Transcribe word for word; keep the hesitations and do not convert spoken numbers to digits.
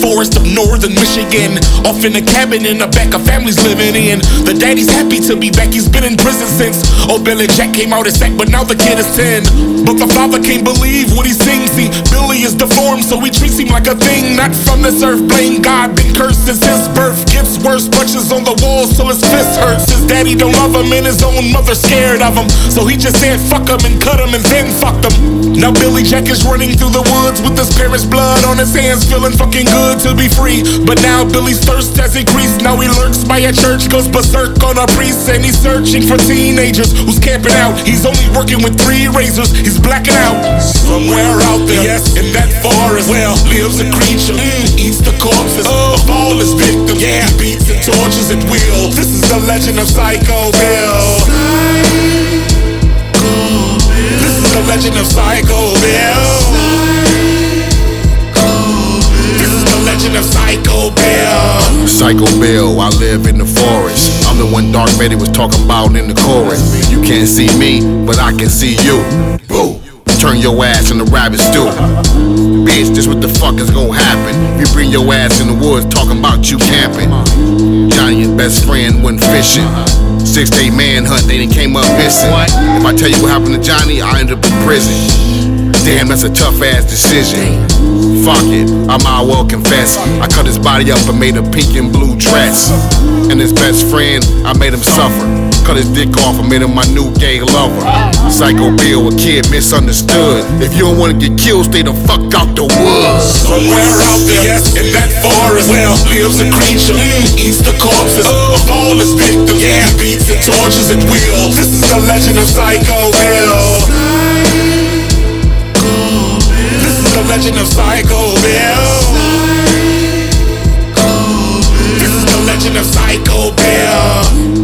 forest of northern Michigan. Off in a cabin in the back, a family's living in. The daddy's happy to be back, he's been in prison since. Oh, Billy Jack came out his sack, but now the kid is ten. But the father can't believe what he sings. See, Billy is deformed, so he treats him like a thing. Not from this earth, blame God, been cursed since his birth. Gets worse, punches on the walls till his fist hurts. His daddy don't love him and his own mother scared of him. So he just said fuck him and cut him and then fucked him. Now Billy Jack is running through the woods with his parents' blood on his hands, feeling fucking good to be free. But now Billy's thirst has increased. Now he lurks by a church, goes berserk on a priest, and he's searching for teenagers who's camping out. He's only working with three razors, he's blacking out. Somewhere out there, yes, in that forest, well, lives a creature, mm, eats the corpses oh. of all his victims. Yeah, he beats and tortures at will. This is the legend of Psycho Bill. This is the legend of Psycho Bill. This is the legend of Psycho Bill. Psycho Bill, I live in the forest. I'm the one Dark Vader was talking about in the chorus. You can't see me, but I can see you. Boo. Turn your ass in the rabbit stew. Bitch, this what the fuck is gonna happen if you bring your ass in the woods talking about you camping. Johnny and best friend went fishing. Six-day manhunt, they done came up missing. If I tell you what happened to Johnny, I ended up in prison. Damn, that's a tough-ass decision. Fuck it, I might well confess. I cut his body up and made a pink and blue dress. And his best friend, I made him suffer. Cut his dick off and made him my new gay lover. Psycho Bill, a kid misunderstood. If you don't wanna get killed, stay the fuck out the woods. Somewhere out there, yes, in that forest, well, lives a creature, mm, eats the corpses oh. of all his victims. Yeah, he beats and tortures at will. This is the legend of Psycho Bill. This is the legend of Psycho Bill. This is the legend of Psycho Bill.